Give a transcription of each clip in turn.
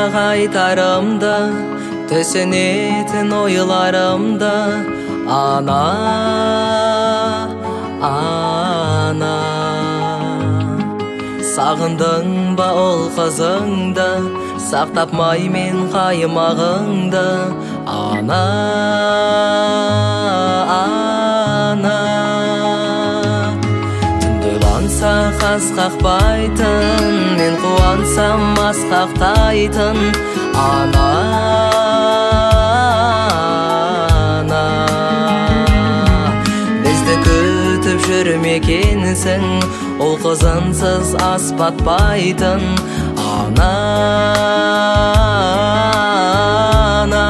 айтарымды, төсенетін ойларымды. Ана, ана, сағындың ба ол қызыңды, сақтап маймен қаймағыңды. Ана, ана, түнде ойланса қас қақпайтын, мен қуансам асқақтайтын. Ана, ана, бізді күтіп жүрмекенсің, ол қызынсыз ас батпайтын. Ана, ана,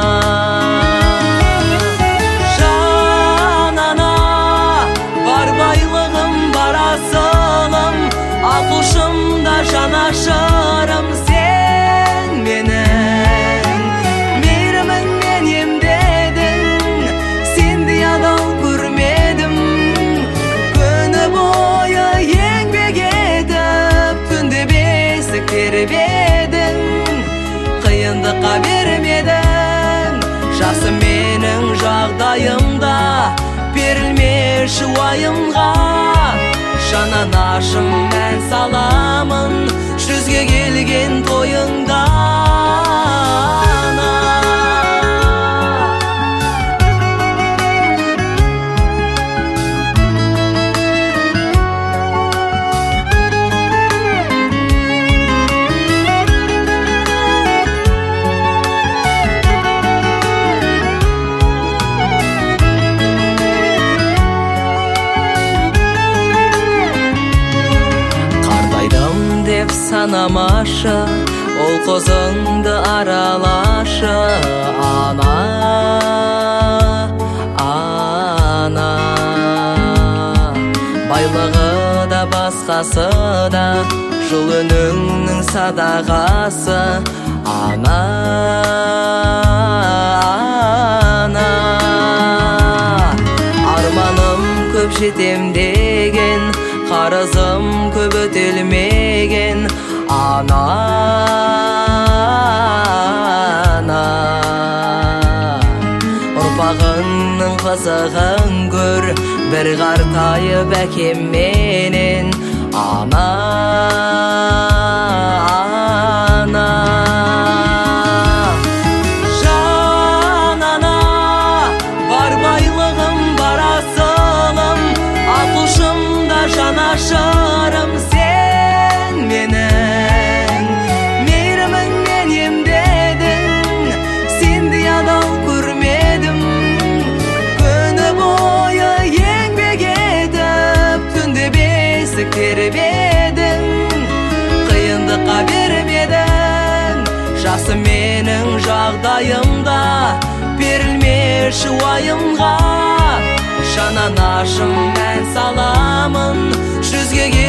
жан ана, бар байлығым, бар асылым, ақылшым да жанашырым сен менің. Мейіріміңмен емдедің, сендей адал көрмедім. Күні бойы еңбек етіп, түнде бесік тербедің, қиындыққа бермедің. Жақсы менің жағдайымда, берілмеші уайымға. Жананашым мән саламын, жүзге келген тойыңда. Деп санамашы, ол қозыңды аралашы. Ана, ана, байлығы да басқасы да, жыл өніңнің садағасы. Ана, ана, арманым көп жетем деген, қарызым көп өтелмеген. Ана, ана, ұрпағыңның қызығын көр, бір қартайып әкемменен. Ана, ана, жан ана, бар байлығым, бар асылым, ақылшым да жанашырым сен менің. Мейіріміңмен емдедің, сендей адал көрмедім. Күні бойы еңбек етіп, түнде бесік тербедің, қиындыққа бермедің. Жақсы менің жағдайымда, берілмеші уайымға. Жананашым мән саламын, жүзге